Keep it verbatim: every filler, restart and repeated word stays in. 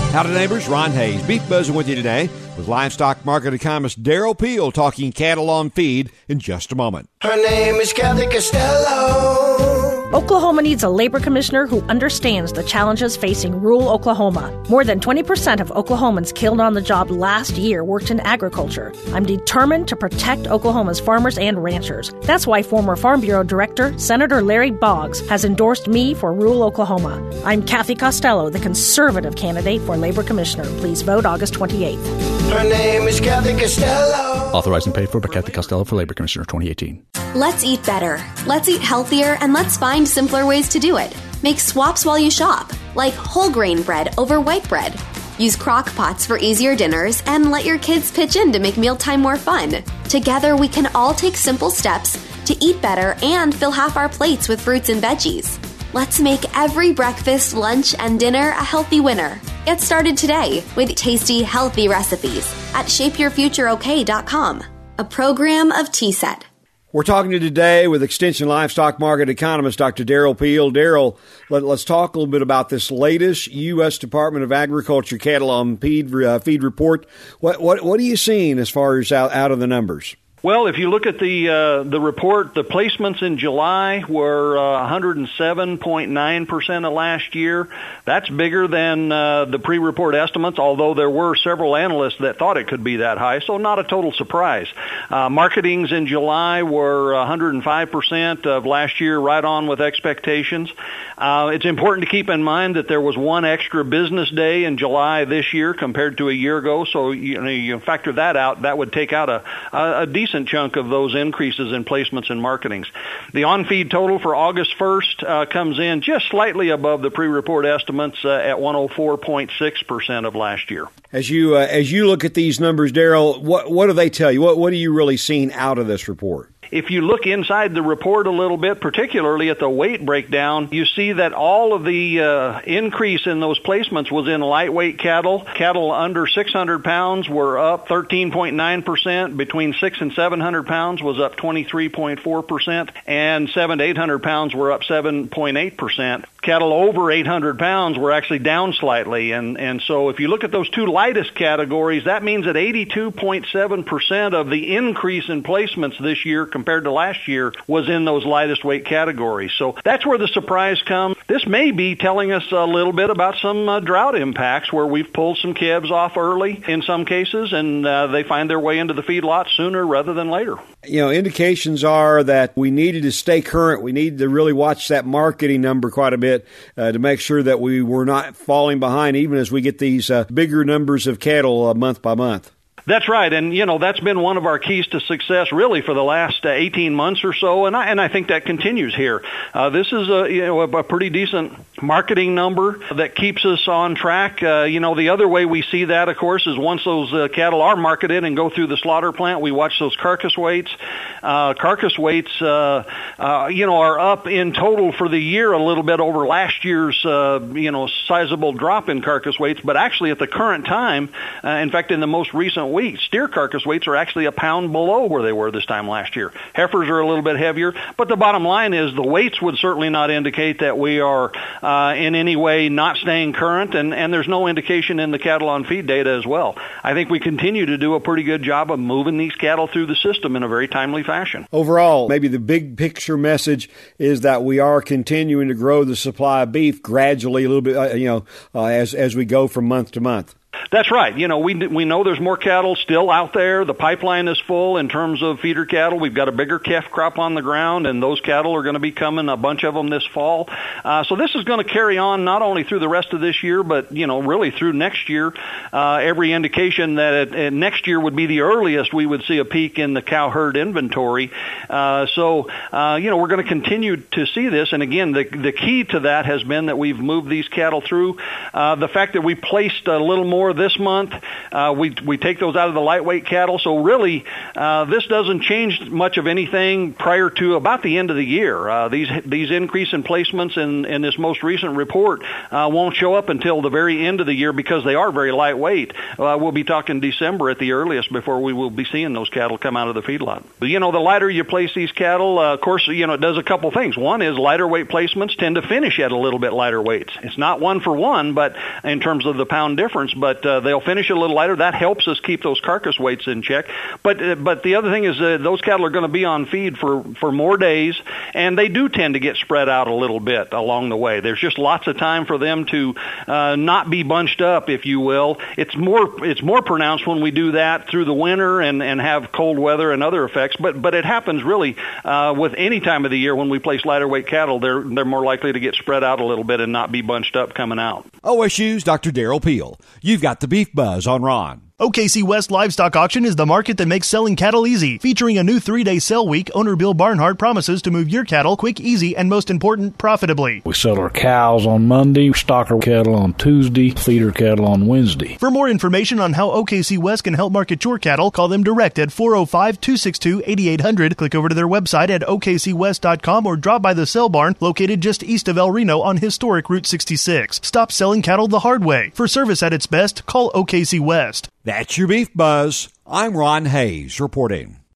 Howdy, neighbors. Ron Hayes, Beef Buzzing with you today with livestock market economist Darrell Peel talking cattle on feed in just a moment. Her name is Kathy Costello. Oklahoma needs a labor commissioner who understands the challenges facing rural Oklahoma. More than twenty percent of Oklahomans killed on the job last year worked in agriculture. I'm determined to protect Oklahoma's farmers and ranchers. That's why former Farm Bureau Director Senator Larry Boggs has endorsed me for rural Oklahoma. I'm Kathy Costello, the conservative candidate for labor commissioner. Please vote August twenty-eighth. Her name is Kathy Costello. Authorized and paid for by Kathy Costello for Labor Commissioner twenty eighteen. Let's eat better. Let's eat healthier, and let's find simpler ways to do it. Make swaps while you shop, like whole grain bread over white bread. Use crock pots for easier dinners, and let your kids pitch in to make mealtime more fun. Together, we can all take simple steps to eat better and fill half our plates with fruits and veggies. Let's make every breakfast, lunch, and dinner a healthy winner. Get started today with tasty, healthy recipes at shape your future okay dot com, a program of T S E T. We're talking to you today with Extension Livestock Market Economist Doctor Darrell Peel. Darrell, let, let's talk a little bit about this latest U S Department of Agriculture cattle on feed, uh, feed report. What, what what are you seeing as far as out, out of the numbers? Well, if you look at the uh, the report, the placements in July were uh, one hundred seven point nine percent of last year. That's bigger than uh, the pre-report estimates, although there were several analysts that thought it could be that high, so not a total surprise. Uh, marketings in July were one hundred five percent of last year, right on with expectations. Uh, it's important to keep in mind that there was one extra business day in July this year compared to a year ago, so you know, you factor that out, that would take out a, a, a decent chunk of those increases in placements and marketings. The on-feed total for August first uh, comes in just slightly above the pre-report estimates uh, at one hundred four point six percent of last year. As you uh, as you look at these numbers, Darrell, what what do they tell you? What what are you really seeing out of this report? If you look inside the report a little bit, particularly at the weight breakdown, you see that all of the uh, increase in those placements was in lightweight cattle. Cattle under six hundred pounds were up thirteen point nine percent. Between six and seven hundred pounds was up twenty-three point four percent. And seven to eight hundred pounds were up seven point eight percent. Cattle over eight hundred pounds were actually down slightly. And, and so if you look at those two lightest categories, that means that eighty-two point seven percent of the increase in placements this year compared to last year was in those lightest weight categories. So that's where the surprise comes. This may be telling us a little bit about some uh, drought impacts where we've pulled some calves off early in some cases, and uh, they find their way into the feedlot sooner rather than later. You know, indications are that we needed to stay current. We needed to really watch that marketing number quite a bit uh, to make sure that we were not falling behind even as we get these uh, bigger numbers of cattle uh, month by month. That's right, and you know that's been one of our keys to success really for the last uh, eighteen months or so, and I and I think that continues here. Uh, this is a you know a, a pretty decent marketing number that keeps us on track. Uh, you know the other way we see that, of course, is once those uh, cattle are marketed and go through the slaughter plant, we watch those carcass weights. Uh, carcass weights, uh, uh, you know, are up in total for the year a little bit over last year's uh, you know sizable drop in carcass weights, but actually at the current time, uh, in fact, in the most recent week. Steer carcass weights are actually a pound below where they were this time last year. Heifers are a little bit heavier, but the bottom line is the weights would certainly not indicate that we are uh, in any way not staying current, and, and there's no indication in the cattle on feed data as well. I think we continue to do a pretty good job of moving these cattle through the system in a very timely fashion. Overall, maybe the big picture message is that we are continuing to grow the supply of beef gradually a little bit, uh, you know, uh, as as we go from month to month. That's right. You know, we we know there's more cattle still out there. The pipeline is full in terms of feeder cattle. We've got a bigger calf crop on the ground, and those cattle are going to be coming, a bunch of them this fall. Uh, so this is going to carry on not only through the rest of this year, but, you know, really through next year. Uh, every indication that it, it, next year would be the earliest we would see a peak in the cow herd inventory. Uh, so, uh, you know, we're going to continue to see this. And again, the, the key to that has been that we've moved these cattle through. Uh, the fact that we placed a little more more this month. Uh, we we take those out of the lightweight cattle. So really, uh, this doesn't change much of anything prior to about the end of the year. Uh, these these increase in placements in, in this most recent report uh, won't show up until the very end of the year because they are very lightweight. Uh, we'll be talking December at the earliest before we will be seeing those cattle come out of the feedlot. You know, the lighter you place these cattle, uh, of course, you know, it does a couple things. One is lighter weight placements tend to finish at a little bit lighter weights. It's not one for one, but in terms of the pound difference, but uh, they'll finish a little lighter. That helps us keep those carcass weights in check. But uh, but the other thing is uh, those cattle are going to be on feed for, for more days, and they do tend to get spread out a little bit along the way. There's just lots of time for them to uh, not be bunched up, if you will. It's more it's more pronounced when we do that through the winter and, and have cold weather and other effects. But but it happens really uh, with any time of the year when we place lighter weight cattle. They're they're more likely to get spread out a little bit and not be bunched up coming out. O S U's Doctor Darrell Peel. You've got the Beef Buzz on Ron. O K C West Livestock Auction is the market that makes selling cattle easy. Featuring a new three-day sale week, owner Bill Barnhart promises to move your cattle quick, easy, and most important, profitably. We sell our cows on Monday, stock our cattle on Tuesday, feed our cattle on Wednesday. For more information on how O K C West can help market your cattle, call them direct at four oh five, two six two, eight eight hundred. Click over to their website at O K C west dot com or drop by the sale barn located just east of El Reno on historic Route sixty-six. Stop selling cattle the hard way. For service at its best, call O K C West. That's your Beef Buzz. I'm Ron Hayes reporting.